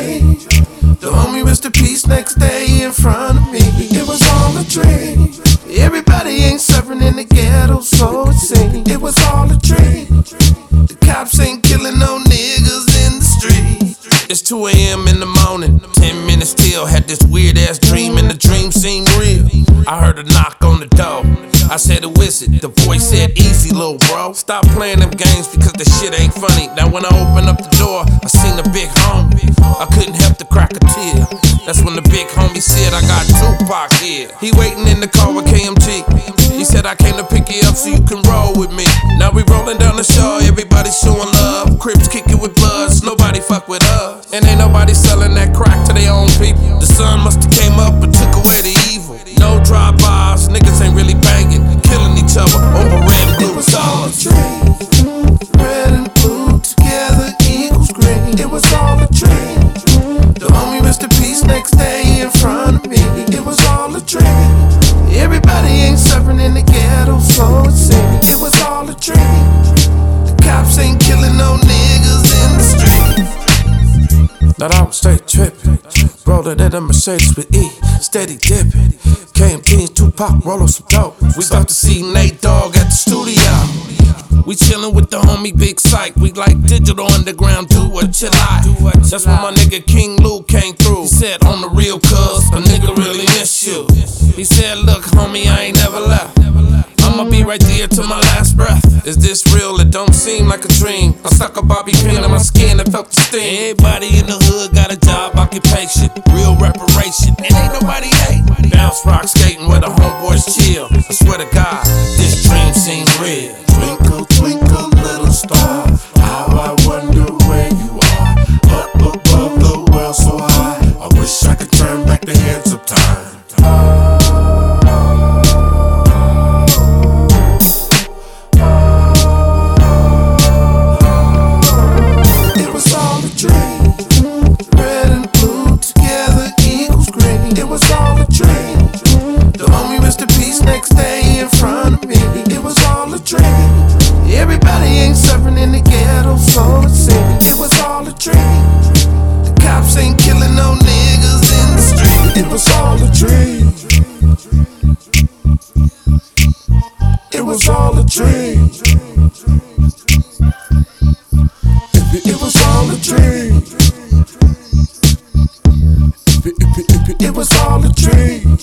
dream. The homie rest in peace next day in front of me. It was all a dream. Everybody ain't suffering in the ghetto, so it seems. It was all a dream. The cops ain't killing no niggas in the street. It's 2 a.m. in the morning, 10 minutes till. Had this weird ass dream and the dream seemed real. I heard a knock on the door. I said, who is it? The voice said, easy, little bro. Stop playing them games because the shit ain't funny. Now when I opened up the door, I seen a big homie. I couldn't help to crack a tear. That's when the big homie said, I got Tupac here. He waiting in the car with KMG. He said, I came to pick you up so you can roll with me. Now we rolling down the shore, everybody showing love. Crips kicking with bloods, nobody fuck with us. And ain't nobody selling that crack to their own people. The sun must have came up and took away the evil. No drive-bys, niggas ain't really banging, killing each other over red and blue. It was all a dream. Red and blue together equals green. It was all a dream. The homie rest in peace next day in front of me. It was all a dream. Everybody ain't suffering in the ghetto, so it seems. It was all a dream. The cops ain't killing no niggas in the street. Now I was straight trippin', rollin' in a Mercedes with E, steady dippin'. KMG's Tupac, roll up some dope. We about to see Nate Dogg at the studio. We chillin' with the homie Big Psych. We like Digital Underground, do what you like. That's when my nigga King Lou came through. He said, on the real cuz, a nigga really miss you. He said, look homie, I ain't never left. I'ma be right there till my last breath. Is this real? It don't seem like a dream. I stuck a bobby pin in my skin and felt the sting. Everybody in the hood got a job, occupation, real reparation, and ain't nobody hating. Bounce rock skating where the homeboys chill. I swear to God, this dream seems real. Twinkle, twinkle, little star, how I wonder where you are. Up above the world so high, I wish I could turn back the hands of time. It was all a dream. Red and blue together equals green. It was all a dream. The homie rest in peace next day in front of me. It was all a dream. Everybody ain't suffering in the ghetto, so it seems. It was all a dream. The cops ain't killing no niggas in the street. It was all a dream. It was all a dream. It was all a dream. It was all a dream.